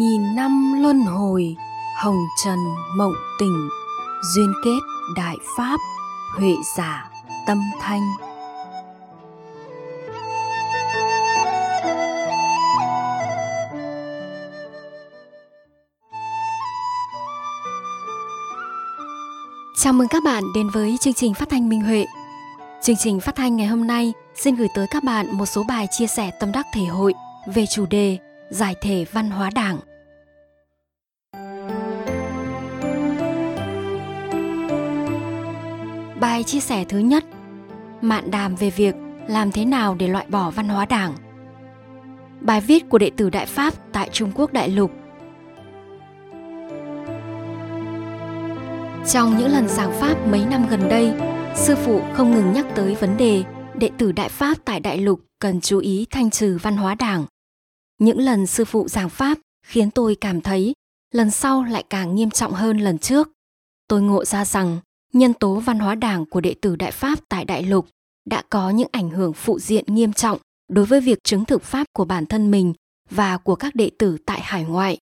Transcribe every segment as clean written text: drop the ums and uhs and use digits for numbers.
nghìn năm luân hồi, hồng trần mộng tỉnh, duyên kết đại pháp, huệ giả tâm thanh. Chào mừng các bạn đến với chương trình phát thanh Minh Huệ. Chương trình phát thanh ngày hôm nay xin gửi tới các bạn một số bài chia sẻ tâm đắc thể hội về chủ đề giải thể văn hóa Đảng. Bài chia sẻ thứ nhất: mạn đàm về việc làm thế nào để loại bỏ văn hóa Đảng. Bài viết của đệ tử Đại Pháp tại Trung Quốc đại lục. Trong những lần giảng Pháp mấy năm gần đây, sư phụ không ngừng nhắc tới vấn đề đệ tử Đại Pháp tại đại lục cần chú ý thanh trừ văn hóa Đảng. Những lần sư phụ giảng Pháp khiến tôi cảm thấy lần sau lại càng nghiêm trọng hơn lần trước. Tôi ngộ ra rằng nhân tố văn hóa Đảng của đệ tử Đại Pháp tại đại lục đã có những ảnh hưởng phụ diện nghiêm trọng đối với việc chứng thực Pháp của bản thân mình và của các đệ tử tại hải ngoại.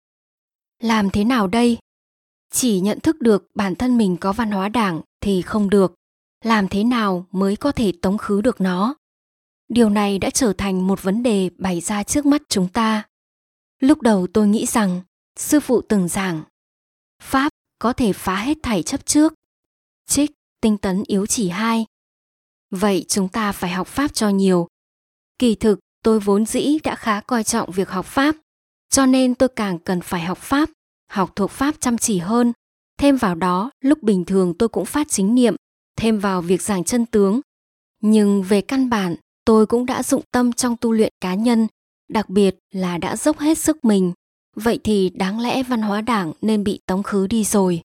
Làm thế nào đây? Chỉ nhận thức được bản thân mình có văn hóa Đảng thì không được. Làm thế nào mới có thể tống khứ được nó? Điều này đã trở thành một vấn đề bày ra trước mắt chúng ta. Lúc đầu tôi nghĩ rằng sư phụ từng giảng Pháp có thể phá hết thảy chấp trước. Trích Tinh tấn yếu chỉ 2. Vậy chúng ta phải học Pháp cho nhiều. Kỳ thực tôi vốn dĩ đã khá coi trọng việc học Pháp, cho nên tôi càng cần phải học Pháp, học thuộc Pháp chăm chỉ hơn. Thêm vào đó, lúc bình thường tôi cũng phát chính niệm, thêm vào việc giảng chân tướng. Nhưng về căn bản, tôi cũng đã dụng tâm trong tu luyện cá nhân, đặc biệt là đã dốc hết sức mình. Vậy thì đáng lẽ văn hóa Đảng nên bị tống khứ đi rồi.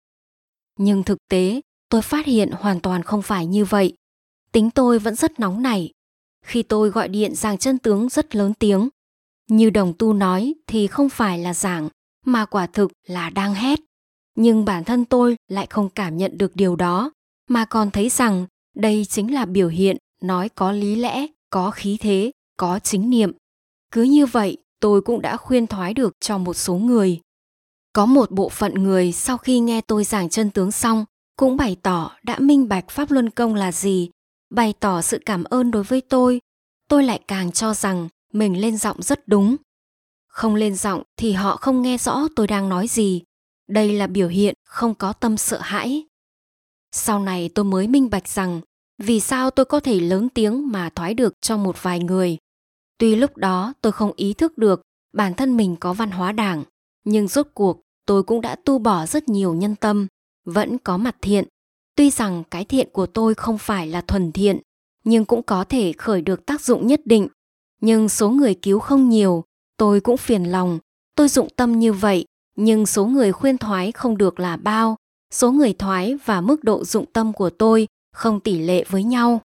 Nhưng thực tế, tôi phát hiện hoàn toàn không phải như vậy. Tính tôi vẫn rất nóng nảy. Khi tôi gọi điện giảng chân tướng rất lớn tiếng. Như đồng tu nói thì không phải là giảng, mà quả thực là đang hét. Nhưng bản thân tôi lại không cảm nhận được điều đó, mà còn thấy rằng đây chính là biểu hiện nói có lý lẽ, có khí thế, có chính niệm. Cứ như vậy, tôi cũng đã khuyên thoái được cho một số người. Có một bộ phận người sau khi nghe tôi giảng chân tướng xong, cũng bày tỏ đã minh bạch Pháp Luân Công là gì, bày tỏ sự cảm ơn đối với tôi. Tôi lại càng cho rằng mình lên giọng rất đúng. Không lên giọng thì họ không nghe rõ tôi đang nói gì. Đây là biểu hiện không có tâm sợ hãi. Sau này tôi mới minh bạch rằng vì sao tôi có thể lớn tiếng mà thoái được cho một vài người. Tuy lúc đó tôi không ý thức được bản thân mình có văn hóa Đảng, nhưng rốt cuộc tôi cũng đã tu bỏ rất nhiều nhân tâm, vẫn có mặt thiện. Tuy rằng cái thiện của tôi không phải là thuần thiện, nhưng cũng có thể khởi được tác dụng nhất định. Nhưng số người cứu không nhiều, tôi cũng phiền lòng. Tôi dụng tâm như vậy, nhưng số người khuyên thoái không được là bao. Số người thoái và mức độ dụng tâm của tôi không tỷ lệ với nhau.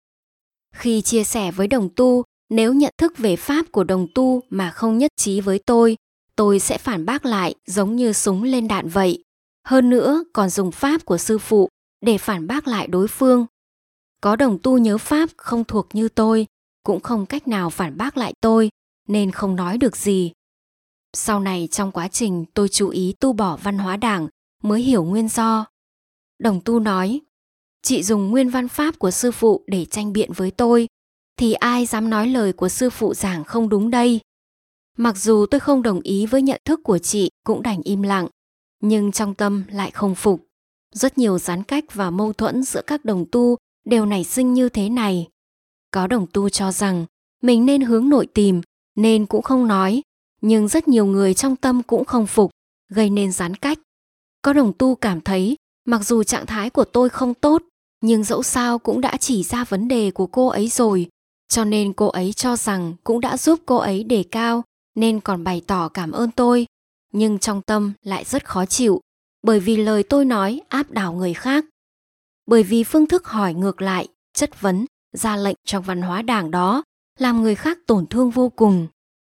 Khi chia sẻ với đồng tu, nếu nhận thức về Pháp của đồng tu mà không nhất trí với tôi sẽ phản bác lại giống như súng lên đạn vậy. Hơn nữa còn dùng Pháp của sư phụ để phản bác lại đối phương. Có đồng tu nhớ Pháp không thuộc như tôi, cũng không cách nào phản bác lại tôi, nên không nói được gì. Sau này trong quá trình tôi chú ý tu bỏ văn hóa Đảng mới hiểu nguyên do. Đồng tu nói, chị dùng nguyên văn Pháp của sư phụ để tranh biện với tôi, thì ai dám nói lời của sư phụ giảng không đúng đây. Mặc dù tôi không đồng ý với nhận thức của chị cũng đành im lặng, nhưng trong tâm lại không phục. Rất nhiều gián cách và mâu thuẫn giữa các đồng tu đều nảy sinh như thế này. Có đồng tu cho rằng mình nên hướng nội tìm, nên cũng không nói, nhưng rất nhiều người trong tâm cũng không phục, gây nên gián cách. Có đồng tu cảm thấy mặc dù trạng thái của tôi không tốt, nhưng dẫu sao cũng đã chỉ ra vấn đề của cô ấy rồi, cho nên cô ấy cho rằng cũng đã giúp cô ấy đề cao, nên còn bày tỏ cảm ơn tôi. Nhưng trong tâm lại rất khó chịu, bởi vì lời tôi nói áp đảo người khác. Bởi vì phương thức hỏi ngược lại, chất vấn, ra lệnh trong văn hóa Đảng đó, làm người khác tổn thương vô cùng.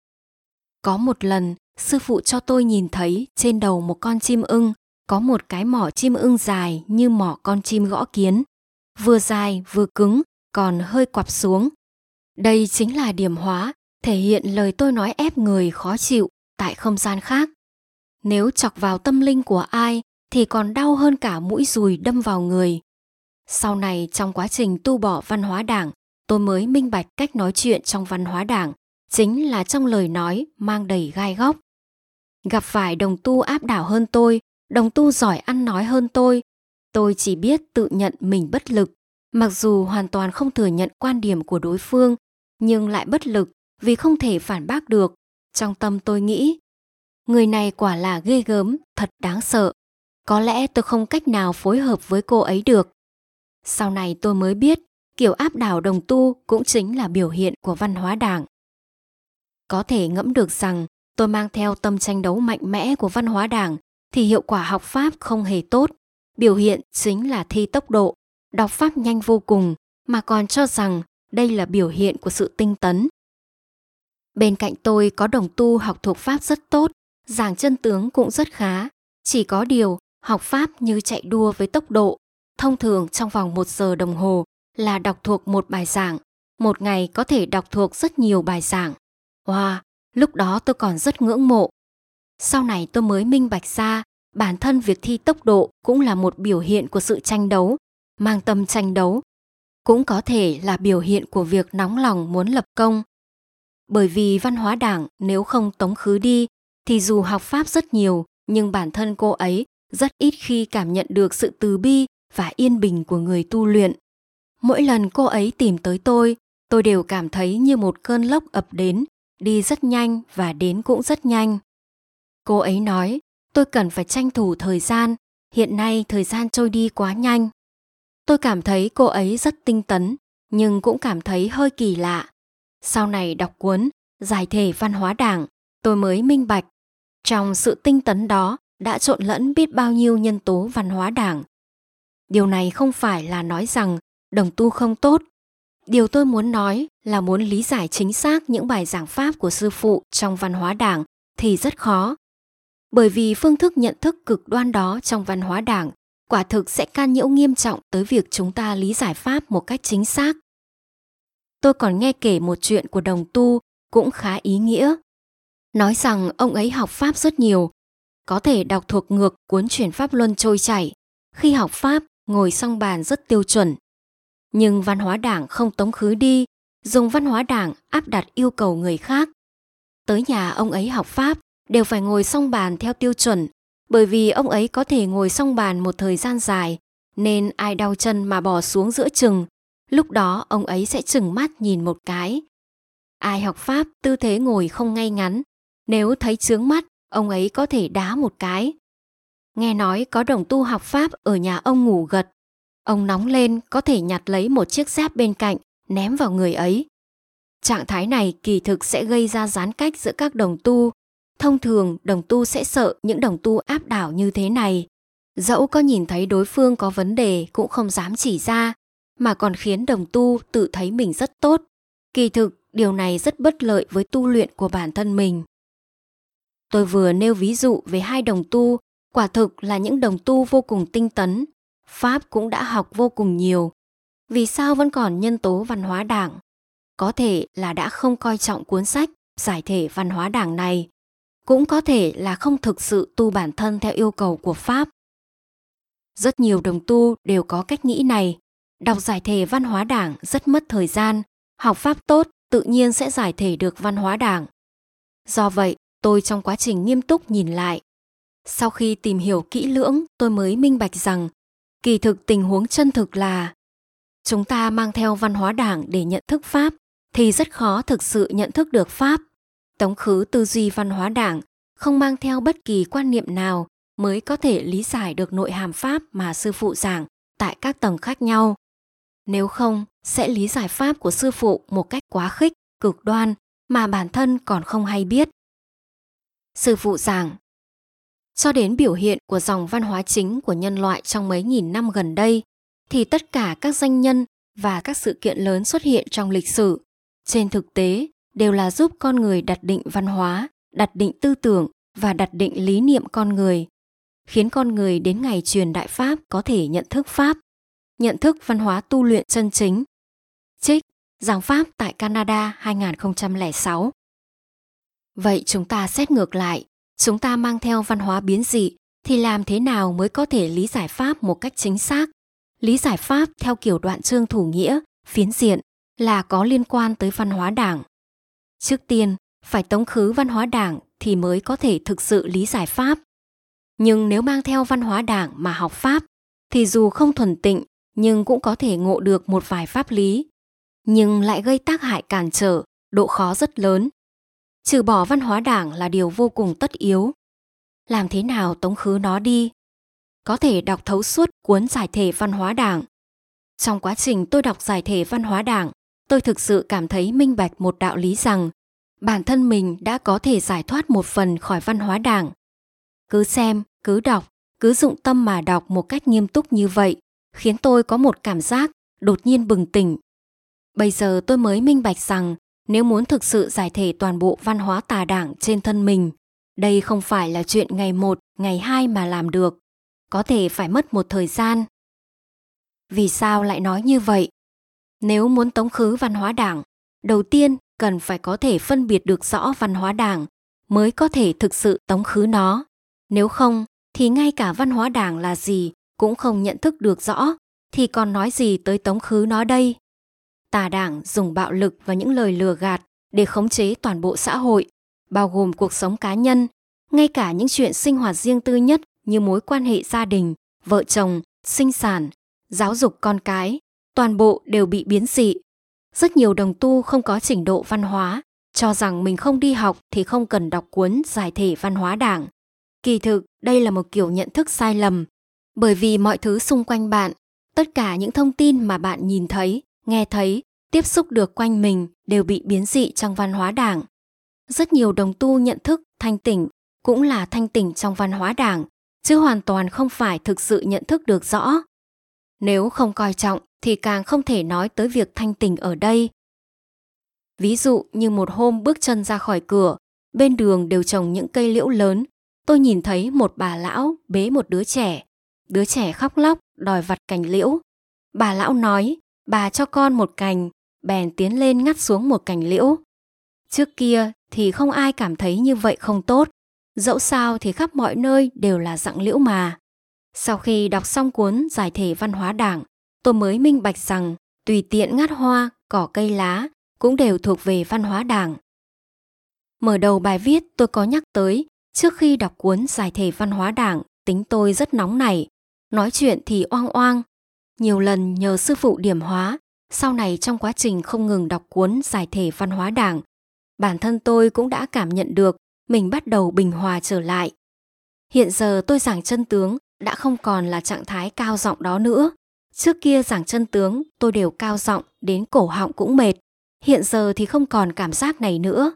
Có một lần, sư phụ cho tôi nhìn thấy trên đầu một con chim ưng có một cái mỏ chim ưng dài như mỏ con chim gõ kiến, vừa dài vừa cứng, còn hơi quặp xuống. Đây chính là điểm hóa, thể hiện lời tôi nói ép người khó chịu, tại không gian khác. Nếu chọc vào tâm linh của ai thì còn đau hơn cả mũi dùi đâm vào người. Sau này trong quá trình tu bỏ văn hóa đảng, tôi mới minh bạch cách nói chuyện trong văn hóa đảng chính là trong lời nói mang đầy gai góc. Gặp phải đồng tu áp đảo hơn tôi, đồng tu giỏi ăn nói hơn tôi chỉ biết tự nhận mình bất lực. Mặc dù hoàn toàn không thừa nhận quan điểm của đối phương, nhưng lại bất lực vì không thể phản bác được. Trong tâm tôi nghĩ, người này quả là ghê gớm, thật đáng sợ. Có lẽ tôi không cách nào phối hợp với cô ấy được. Sau này tôi mới biết, kiểu áp đảo đồng tu cũng chính là biểu hiện của văn hóa đảng. Có thể ngẫm được rằng tôi mang theo tâm tranh đấu mạnh mẽ của văn hóa đảng thì hiệu quả học pháp không hề tốt. Biểu hiện chính là thi tốc độ, đọc pháp nhanh vô cùng mà còn cho rằng đây là biểu hiện của sự tinh tấn. Bên cạnh tôi có đồng tu học thuộc pháp rất tốt, giảng chân tướng cũng rất khá. Chỉ có điều học pháp như chạy đua với tốc độ. Thông thường trong vòng 1 giờ đồng hồ là đọc thuộc một bài giảng. Một ngày có thể đọc thuộc rất nhiều bài giảng. Wow, lúc đó tôi còn rất ngưỡng mộ. Sau này tôi mới minh bạch ra, bản thân việc thi tốc độ cũng là một biểu hiện của sự tranh đấu, mang tâm tranh đấu. Cũng có thể là biểu hiện của việc nóng lòng muốn lập công. Bởi vì văn hóa đảng nếu không tống khứ đi, thì dù học pháp rất nhiều, nhưng bản thân cô ấy rất ít khi cảm nhận được sự từ bi và yên bình của người tu luyện. Mỗi lần cô ấy tìm tới tôi đều cảm thấy như một cơn lốc ập đến, đi rất nhanh và đến cũng rất nhanh. Cô ấy nói, tôi cần phải tranh thủ thời gian, hiện nay thời gian trôi đi quá nhanh. Tôi cảm thấy cô ấy rất tinh tấn, nhưng cũng cảm thấy hơi kỳ lạ. Sau này đọc cuốn Giải thể văn hóa đảng, tôi mới minh bạch. Trong sự tinh tấn đó đã trộn lẫn biết bao nhiêu nhân tố văn hóa đảng. Điều này không phải là nói rằng đồng tu không tốt. Điều tôi muốn nói là muốn lý giải chính xác những bài giảng pháp của sư phụ trong văn hóa đảng thì rất khó. Bởi vì phương thức nhận thức cực đoan đó trong văn hóa đảng quả thực sẽ can nhiễu nghiêm trọng tới việc chúng ta lý giải pháp một cách chính xác. Tôi còn nghe kể một chuyện của đồng tu cũng khá ý nghĩa. Nói rằng ông ấy học pháp rất nhiều, có thể đọc thuộc ngược cuốn chuyển pháp luân trôi chảy. Khi học pháp, ngồi song bàn rất tiêu chuẩn. Nhưng văn hóa đảng không tống khứ đi, dùng văn hóa đảng áp đặt yêu cầu người khác. Tới nhà ông ấy học pháp đều phải ngồi song bàn theo tiêu chuẩn, bởi vì ông ấy có thể ngồi song bàn một thời gian dài, nên ai đau chân mà bỏ xuống giữa chừng, lúc đó ông ấy sẽ trừng mắt nhìn một cái. Ai học pháp tư thế ngồi không ngay ngắn, nếu thấy chướng mắt, ông ấy có thể đá một cái. Nghe nói có đồng tu học pháp ở nhà ông ngủ gật. Ông nóng lên có thể nhặt lấy một chiếc dép bên cạnh, ném vào người ấy. Trạng thái này kỳ thực sẽ gây ra gián cách giữa các đồng tu. Thông thường đồng tu sẽ sợ những đồng tu áp đảo như thế này. Dẫu có nhìn thấy đối phương có vấn đề cũng không dám chỉ ra, mà còn khiến đồng tu tự thấy mình rất tốt. Kỳ thực điều này rất bất lợi với tu luyện của bản thân mình. Tôi vừa nêu ví dụ về 2 đồng tu, quả thực là những đồng tu vô cùng tinh tấn. Pháp cũng đã học vô cùng nhiều. Vì sao vẫn còn nhân tố văn hóa đảng? Có thể là đã không coi trọng cuốn sách Giải thể văn hóa đảng này. Cũng có thể là không thực sự tu bản thân theo yêu cầu của Pháp. Rất nhiều đồng tu đều có cách nghĩ này. Đọc giải thể văn hóa đảng rất mất thời gian. Học Pháp tốt tự nhiên sẽ giải thể được văn hóa đảng. Do vậy, tôi trong quá trình nghiêm túc nhìn lại. Sau khi tìm hiểu kỹ lưỡng, tôi mới minh bạch rằng kỳ thực tình huống chân thực là chúng ta mang theo văn hóa đảng để nhận thức Pháp thì rất khó thực sự nhận thức được Pháp. Tống khứ tư duy văn hóa đảng, không mang theo bất kỳ quan niệm nào mới có thể lý giải được nội hàm Pháp mà sư phụ giảng tại các tầng khác nhau. Nếu không, sẽ lý giải Pháp của sư phụ một cách quá khích, cực đoan mà bản thân còn không hay biết. Sư phụ giảng, cho đến biểu hiện của dòng văn hóa chính của nhân loại trong mấy nghìn năm gần đây, thì tất cả các danh nhân và các sự kiện lớn xuất hiện trong lịch sử, trên thực tế đều là giúp con người đặt định văn hóa, đặt định tư tưởng và đặt định lý niệm con người, khiến con người đến ngày truyền đại Pháp có thể nhận thức Pháp, nhận thức văn hóa tu luyện chân chính. Trích Giảng Pháp tại Canada 2006. Vậy chúng ta xét ngược lại, chúng ta mang theo văn hóa biến dị thì làm thế nào mới có thể lý giải Pháp một cách chính xác? Lý giải Pháp theo kiểu đoạn chương thủ nghĩa, phiến diện là có liên quan tới văn hóa Đảng. Trước tiên, phải tống khứ văn hóa Đảng thì mới có thể thực sự lý giải Pháp. Nhưng nếu mang theo văn hóa Đảng mà học Pháp, thì dù không thuần tịnh nhưng cũng có thể ngộ được một vài pháp lý, nhưng lại gây tác hại cản trở, độ khó rất lớn. Trừ bỏ văn hóa Đảng là điều vô cùng tất yếu. Làm thế nào tống khứ nó đi? Có thể đọc thấu suốt cuốn giải thể văn hóa Đảng. Trong quá trình tôi đọc giải thể văn hóa Đảng, tôi thực sự cảm thấy minh bạch một đạo lý rằng bản thân mình đã có thể giải thoát một phần khỏi văn hóa Đảng. Cứ xem, cứ đọc, cứ dụng tâm mà đọc một cách nghiêm túc như vậy, khiến tôi có một cảm giác đột nhiên bừng tỉnh. Bây giờ tôi mới minh bạch rằng nếu muốn thực sự giải thể toàn bộ văn hóa tà Đảng trên thân mình, đây không phải là chuyện ngày 1, ngày 2 mà làm được. Có thể phải mất một thời gian. Vì sao lại nói như vậy? Nếu muốn tống khứ văn hóa Đảng, đầu tiên cần phải có thể phân biệt được rõ văn hóa Đảng mới có thể thực sự tống khứ nó. Nếu không, thì ngay cả văn hóa Đảng là gì cũng không nhận thức được rõ, thì còn nói gì tới tống khứ nó đây? Tà Đảng dùng bạo lực và những lời lừa gạt để khống chế toàn bộ xã hội, bao gồm cuộc sống cá nhân, ngay cả những chuyện sinh hoạt riêng tư nhất như mối quan hệ gia đình, vợ chồng, sinh sản, giáo dục con cái, toàn bộ đều bị biến dị. Rất nhiều đồng tu không có trình độ văn hóa, cho rằng mình không đi học thì không cần đọc cuốn giải thể văn hóa Đảng. Kỳ thực, đây là một kiểu nhận thức sai lầm, bởi vì mọi thứ xung quanh bạn, tất cả những thông tin mà bạn nhìn thấy, nghe thấy, tiếp xúc được quanh mình đều bị biến dị trong văn hóa Đảng. Rất nhiều đồng tu nhận thức thanh tỉnh cũng là thanh tỉnh trong văn hóa Đảng, chứ hoàn toàn không phải thực sự nhận thức được rõ. Nếu không coi trọng thì càng không thể nói tới việc thanh tỉnh ở đây. Ví dụ như một hôm bước chân ra khỏi cửa, bên đường đều trồng những cây liễu lớn, tôi nhìn thấy một bà lão bế một đứa trẻ khóc lóc đòi vặt cành liễu. Bà lão nói, bà cho con một cành, bèn tiến lên ngắt xuống một cành liễu. Trước kia thì không ai cảm thấy như vậy không tốt, dẫu sao thì khắp mọi nơi đều là rặng liễu mà. Sau khi đọc xong cuốn giải thể văn hóa Đảng, tôi mới minh bạch rằng tùy tiện ngắt hoa, cỏ cây lá cũng đều thuộc về văn hóa Đảng. Mở đầu bài viết tôi có nhắc tới, trước khi đọc cuốn giải thể văn hóa Đảng, tính tôi rất nóng nảy, nói chuyện thì oang oang. Nhiều lần nhờ sư phụ điểm hóa, sau này trong quá trình không ngừng đọc cuốn giải thể văn hóa Đảng, bản thân tôi cũng đã cảm nhận được mình bắt đầu bình hòa trở lại. Hiện giờ tôi giảng chân tướng đã không còn là trạng thái cao giọng đó nữa. Trước kia giảng chân tướng tôi đều cao giọng đến cổ họng cũng mệt. Hiện giờ thì không còn cảm giác này nữa.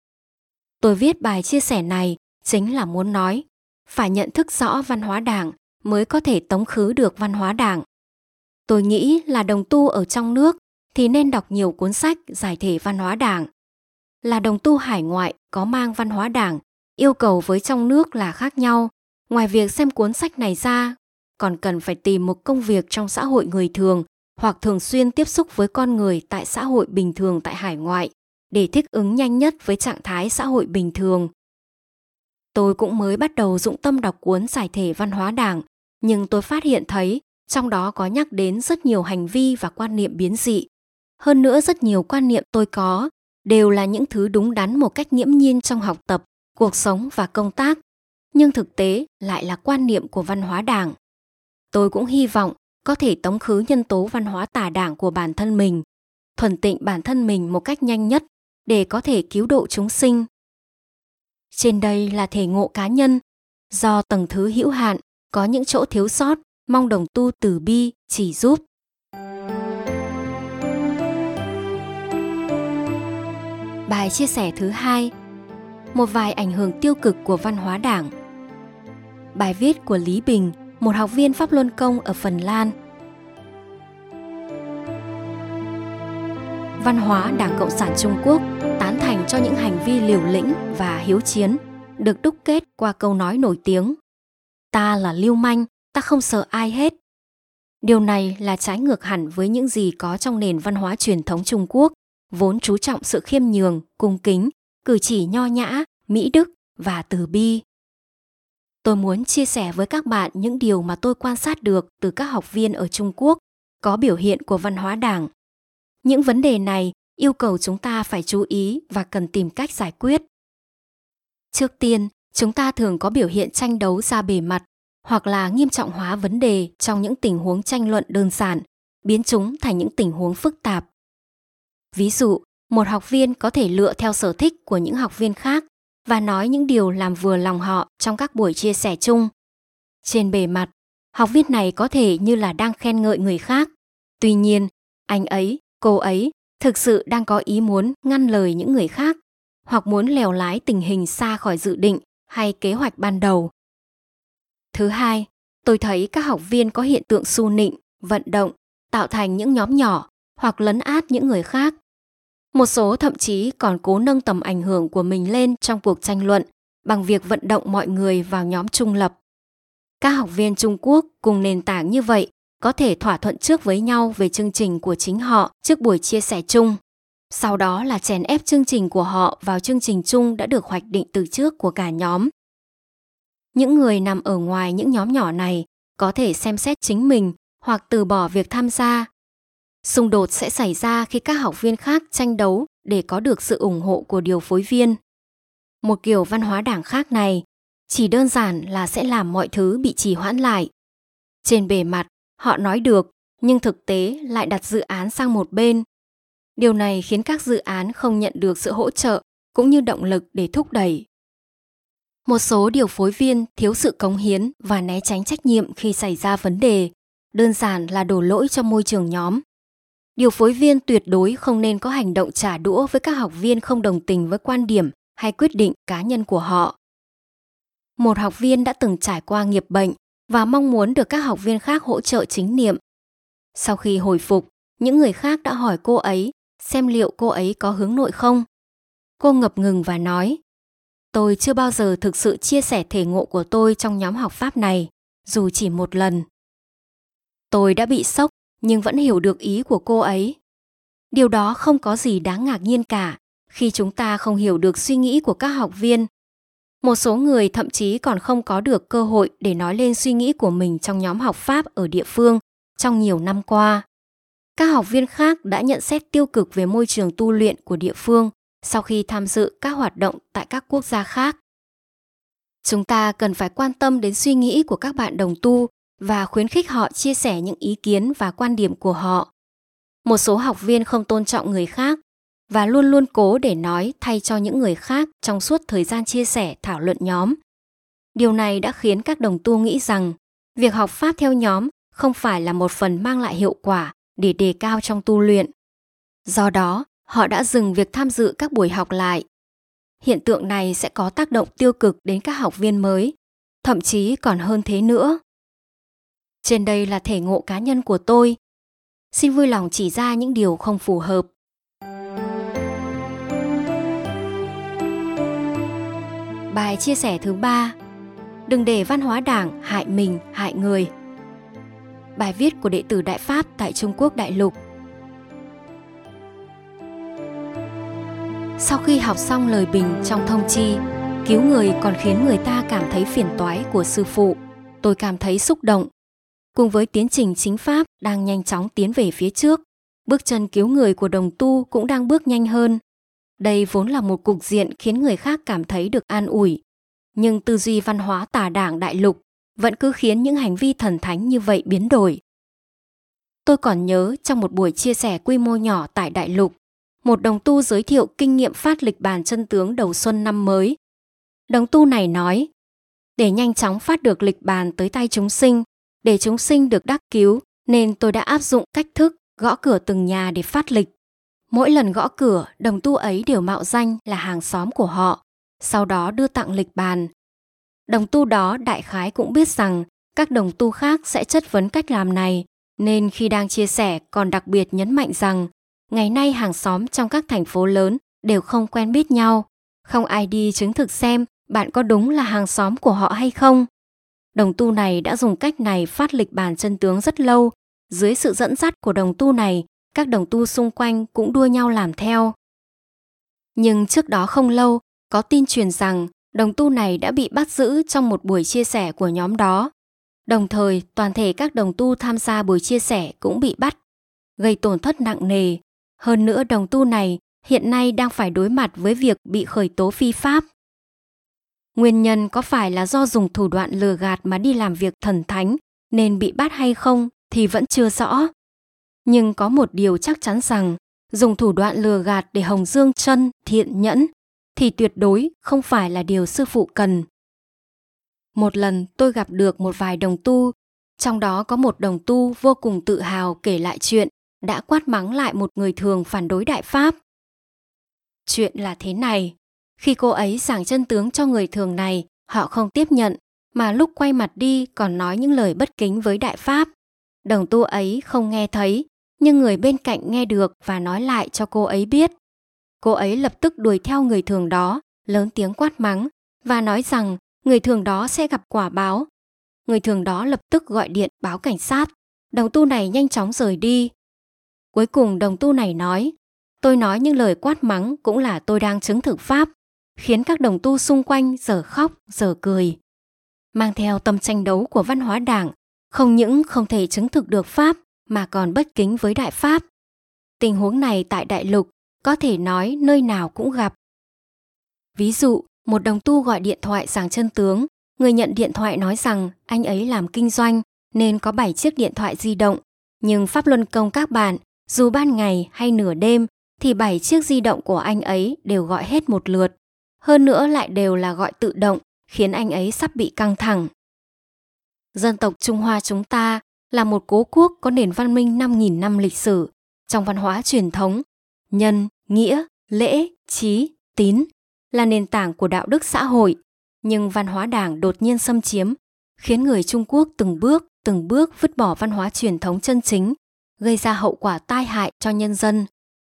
Tôi viết bài chia sẻ này chính là muốn nói, phải nhận thức rõ văn hóa Đảng mới có thể tống khứ được văn hóa Đảng. Tôi nghĩ là đồng tu ở trong nước thì nên đọc nhiều cuốn sách giải thể văn hóa Đảng. Là đồng tu hải ngoại có mang văn hóa Đảng, yêu cầu với trong nước là khác nhau. Ngoài việc xem cuốn sách này ra, còn cần phải tìm một công việc trong xã hội người thường hoặc thường xuyên tiếp xúc với con người tại xã hội bình thường tại hải ngoại để thích ứng nhanh nhất với trạng thái xã hội bình thường. Tôi cũng mới bắt đầu dụng tâm đọc cuốn giải thể văn hóa Đảng, nhưng tôi phát hiện thấy trong đó có nhắc đến rất nhiều hành vi và quan niệm biến dị. Hơn nữa rất nhiều quan niệm tôi có đều là những thứ đúng đắn một cách nghiễm nhiên trong học tập, cuộc sống và công tác, nhưng thực tế lại là quan niệm của văn hóa Đảng. Tôi cũng hy vọng có thể tống khứ nhân tố văn hóa tà Đảng của bản thân mình, thuần tịnh bản thân mình một cách nhanh nhất để có thể cứu độ chúng sinh. Trên đây là thể ngộ cá nhân, do tầng thứ hữu hạn, có những chỗ thiếu sót, mong đồng tu từ bi chỉ giúp. Bài chia sẻ thứ 2, một vài ảnh hưởng tiêu cực của văn hóa Đảng. Bài viết của Lý Bình, một học viên Pháp Luân Công ở Phần Lan. Văn hóa Đảng Cộng sản Trung Quốc tán thành cho những hành vi liều lĩnh và hiếu chiến, được đúc kết qua câu nói nổi tiếng: ta là lưu manh, ta không sợ ai hết. Điều này là trái ngược hẳn với những gì có trong nền văn hóa truyền thống Trung Quốc, vốn chú trọng sự khiêm nhường, cung kính, cử chỉ nho nhã, mỹ đức và từ bi. Tôi muốn chia sẻ với các bạn những điều mà tôi quan sát được từ các học viên ở Trung Quốc có biểu hiện của văn hóa đảng. Những vấn đề này yêu cầu chúng ta phải chú ý và cần tìm cách giải quyết. Trước tiên, chúng ta thường có biểu hiện tranh đấu ra bề mặt hoặc là nghiêm trọng hóa vấn đề trong những tình huống tranh luận đơn giản, biến chúng thành những tình huống phức tạp. Ví dụ, một học viên có thể lựa theo sở thích của những học viên khác và nói những điều làm vừa lòng họ trong các buổi chia sẻ chung. Trên bề mặt, học viên này có thể như là đang khen ngợi người khác. Tuy nhiên, anh ấy, cô ấy thực sự đang có ý muốn ngăn lời những người khác hoặc muốn lèo lái tình hình xa khỏi dự định hay kế hoạch ban đầu. Thứ hai, tôi thấy các học viên có hiện tượng xu nịnh, vận động, tạo thành những nhóm nhỏ hoặc lấn át những người khác. Một số thậm chí còn cố nâng tầm ảnh hưởng của mình lên trong cuộc tranh luận bằng việc vận động mọi người vào nhóm trung lập. Các học viên Trung Quốc cùng nền tảng như vậy có thể thỏa thuận trước với nhau về chương trình của chính họ trước buổi chia sẻ chung. Sau đó là chèn ép chương trình của họ vào chương trình chung đã được hoạch định từ trước của cả nhóm. Những người nằm ở ngoài những nhóm nhỏ này có thể xem xét chính mình hoặc từ bỏ việc tham gia. Xung đột sẽ xảy ra khi các học viên khác tranh đấu để có được sự ủng hộ của điều phối viên. Một kiểu văn hóa đảng khác này chỉ đơn giản là sẽ làm mọi thứ bị trì hoãn lại. Trên bề mặt, họ nói được, nhưng thực tế lại đặt dự án sang một bên. Điều này khiến các dự án không nhận được sự hỗ trợ cũng như động lực để thúc đẩy. Một số điều phối viên thiếu sự cống hiến và né tránh trách nhiệm khi xảy ra vấn đề, đơn giản là đổ lỗi cho môi trường nhóm. Điều phối viên tuyệt đối không nên có hành động trả đũa với các học viên không đồng tình với quan điểm hay quyết định cá nhân của họ. Một học viên đã từng trải qua nghiệp bệnh và mong muốn được các học viên khác hỗ trợ chính niệm. Sau khi hồi phục, những người khác đã hỏi cô ấy xem liệu cô ấy có hướng nội không. Cô ngập ngừng và nói, tôi chưa bao giờ thực sự chia sẻ thể ngộ của tôi trong nhóm học pháp này, dù chỉ một lần. Tôi đã bị sốc nhưng vẫn hiểu được ý của cô ấy. Điều đó không có gì đáng ngạc nhiên cả khi chúng ta không hiểu được suy nghĩ của các học viên. Một số người thậm chí còn không có được cơ hội để nói lên suy nghĩ của mình trong nhóm học pháp ở địa phương trong nhiều năm qua. Các học viên khác đã nhận xét tiêu cực về môi trường tu luyện của địa phương sau khi tham dự các hoạt động tại các quốc gia khác. Chúng ta cần phải quan tâm đến suy nghĩ của các bạn đồng tu và khuyến khích họ chia sẻ những ý kiến và quan điểm của họ. Một số học viên không tôn trọng người khác và luôn luôn cố để nói thay cho những người khác trong suốt thời gian chia sẻ thảo luận nhóm. Điều này đã khiến các đồng tu nghĩ rằng việc học pháp theo nhóm không phải là một phần mang lại hiệu quả để đề cao trong tu luyện. Do đó, họ đã dừng việc tham dự các buổi học lại. Hiện tượng này sẽ có tác động tiêu cực đến các học viên mới, thậm chí còn hơn thế nữa. Trên đây là thể ngộ cá nhân của tôi. Xin vui lòng chỉ ra những điều không phù hợp. Bài chia sẻ thứ 3. Đừng để văn hóa đảng hại mình, hại người. Bài viết của đệ tử Đại Pháp tại Trung Quốc đại lục. Sau khi học xong lời bình trong thông chi, cứu người còn khiến người ta cảm thấy phiền toái của sư phụ, tôi cảm thấy xúc động. Cùng với tiến trình chính pháp đang nhanh chóng tiến về phía trước, bước chân cứu người của đồng tu cũng đang bước nhanh hơn. Đây vốn là một cục diện khiến người khác cảm thấy được an ủi. Nhưng tư duy văn hóa tà đảng đại lục vẫn cứ khiến những hành vi thần thánh như vậy biến đổi. Tôi còn nhớ trong một buổi chia sẻ quy mô nhỏ tại đại lục, một đồng tu giới thiệu kinh nghiệm phát lịch bàn chân tướng đầu xuân năm mới. Đồng tu này nói, để nhanh chóng phát được lịch bàn tới tay chúng sinh, để chúng sinh được đắc cứu, nên tôi đã áp dụng cách thức gõ cửa từng nhà để phát lịch. Mỗi lần gõ cửa, đồng tu ấy đều mạo danh là hàng xóm của họ, sau đó đưa tặng lịch bàn. Đồng tu đó đại khái cũng biết rằng các đồng tu khác sẽ chất vấn cách làm này, nên khi đang chia sẻ còn đặc biệt nhấn mạnh rằng ngày nay hàng xóm trong các thành phố lớn đều không quen biết nhau, không ai đi chứng thực xem bạn có đúng là hàng xóm của họ hay không. Đồng tu này đã dùng cách này phát lịch bàn chân tướng rất lâu. Dưới sự dẫn dắt của đồng tu này, các đồng tu xung quanh cũng đua nhau làm theo. Nhưng trước đó không lâu, có tin truyền rằng đồng tu này đã bị bắt giữ trong một buổi chia sẻ của nhóm đó. Đồng thời, toàn thể các đồng tu tham gia buổi chia sẻ cũng bị bắt, gây tổn thất nặng nề. Hơn nữa, đồng tu này hiện nay đang phải đối mặt với việc bị khởi tố phi pháp. Nguyên nhân có phải là do dùng thủ đoạn lừa gạt mà đi làm việc thần thánh nên bị bắt hay không thì vẫn chưa rõ. Nhưng có một điều chắc chắn rằng dùng thủ đoạn lừa gạt để hồng dương chân thiện nhẫn thì tuyệt đối không phải là điều sư phụ cần. Một lần tôi gặp được một vài đồng tu, trong đó có một đồng tu vô cùng tự hào kể lại chuyện đã quát mắng lại một người thường phản đối Đại Pháp. Chuyện là thế này, khi cô ấy giảng chân tướng cho người thường này, họ không tiếp nhận, mà lúc quay mặt đi còn nói những lời bất kính với Đại Pháp. Đồng tu ấy không nghe thấy, nhưng người bên cạnh nghe được và nói lại cho cô ấy biết. Cô ấy lập tức đuổi theo người thường đó, lớn tiếng quát mắng và nói rằng người thường đó sẽ gặp quả báo. Người thường đó lập tức gọi điện báo cảnh sát. Đồng tu này nhanh chóng rời đi. Cuối cùng đồng tu này nói, tôi nói những lời quát mắng cũng là tôi đang chứng thực Pháp, khiến các đồng tu xung quanh giờ khóc giờ cười. Mang theo tâm tranh đấu của văn hóa Đảng, không những không thể chứng thực được Pháp mà còn bất kính với Đại Pháp. Tình huống này tại Đại Lục có thể nói nơi nào cũng gặp. Ví dụ, một đồng tu gọi điện thoại giảng chân tướng, người nhận điện thoại nói rằng anh ấy làm kinh doanh nên có 7 chiếc điện thoại di động, nhưng Pháp luân công các bạn, dù ban ngày hay nửa đêm thì 7 chiếc di động của anh ấy đều gọi hết một lượt. Hơn nữa lại đều là gọi tự động, khiến anh ấy sắp bị căng thẳng. Dân tộc Trung Hoa chúng ta là một cố quốc có nền văn minh 5.000 năm lịch sử. Trong văn hóa truyền thống, nhân, nghĩa, lễ, trí, tín là nền tảng của đạo đức xã hội. Nhưng văn hóa Đảng đột nhiên xâm chiếm, khiến người Trung Quốc từng bước vứt bỏ văn hóa truyền thống chân chính, gây ra hậu quả tai hại cho nhân dân.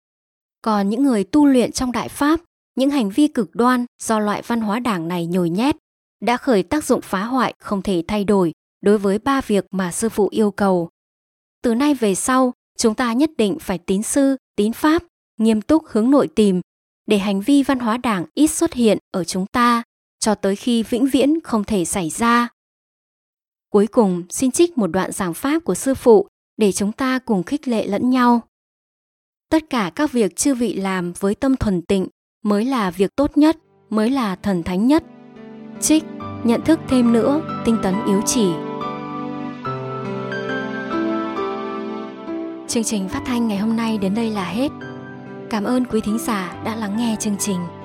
Còn những người tu luyện trong Đại Pháp, những hành vi cực đoan do loại văn hóa Đảng này nhồi nhét đã khởi tác dụng phá hoại không thể thay đổi đối với 3 việc mà sư phụ yêu cầu. Từ nay về sau, chúng ta nhất định phải tín sư, tín Pháp, nghiêm túc hướng nội tìm, để hành vi văn hóa Đảng ít xuất hiện ở chúng ta, cho tới khi vĩnh viễn không thể xảy ra. Cuối cùng, xin trích một đoạn giảng Pháp của sư phụ để chúng ta cùng khích lệ lẫn nhau. Tất cả các việc chư vị làm với tâm thuần tịnh mới là việc tốt nhất, mới là thần thánh nhất. Trích, nhận thức thêm nữa, tinh tấn yếu chỉ. Chương trình phát thanh ngày hôm nay đến đây là hết. Cảm ơn quý thính giả đã lắng nghe chương trình.